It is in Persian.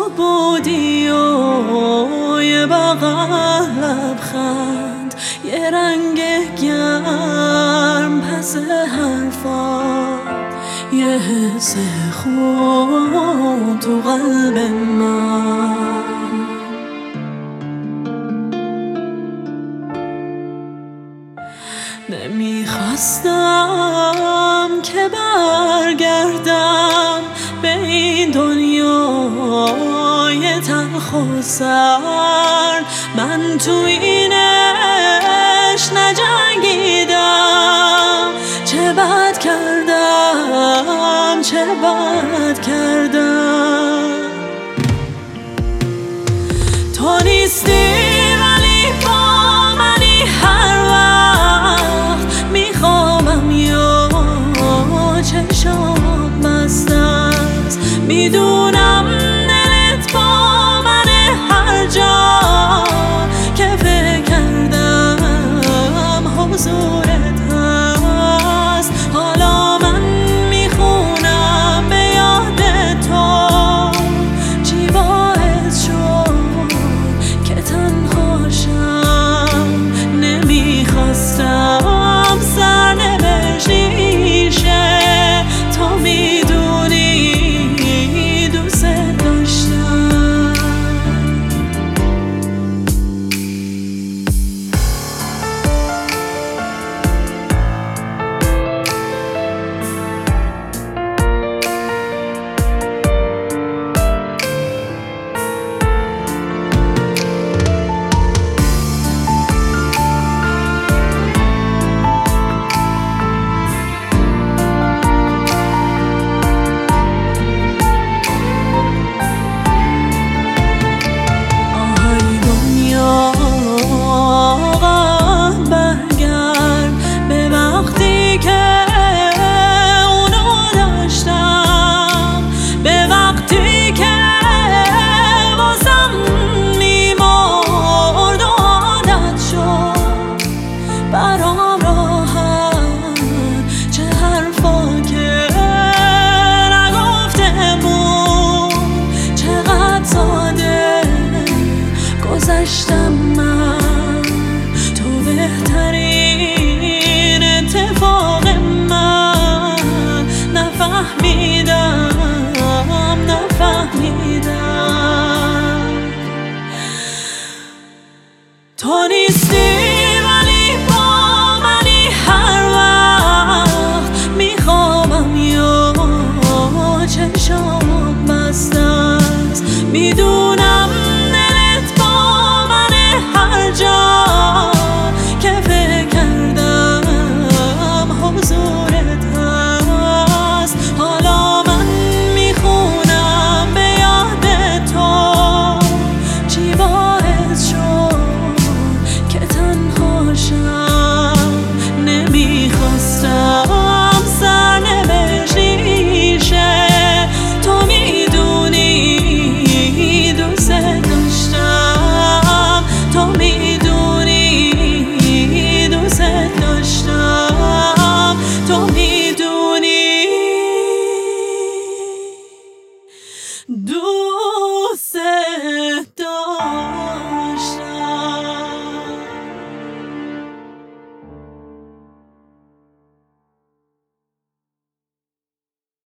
بودی و یه بغل لبخند، یه رنگ گرم پس حرفات، یه حس خوب تو قلب من. نمیخواستم که برگردم به این دنیای تلخ و سرد. من تو این عشق نجنگیدم، چه بد کردم، چه بد کردم. تو نیستی ولی با منی، هر وقت میخوابم یا چشام بسته است. میدونم دلت با منه، هر جا که فکر کردم حضورت هست. حالا من میخونم به یاد تو، چی باعث شد که تنها شم. نمیخواستم سرنوشتی شه، تو میدونی دوست داشتم. برام راحت چه حرفا که نگفتمون، چقدر ساده گذشتم من. تو بهترین اتفاق من، نفهمیدم تو نیستی ولی با منی، هر وقت میخوابم یا چشام بسته است. میدونم دلت با منه، هر جا که فکر کردم حضورت هست. حالا من میخونم به یاد تو، چی باعث شد که تنها شم. نمیخواستم سرنوشتی شه، تو میدونی دوست داشتم. تو میدونی دوست داشتم. تو میدونی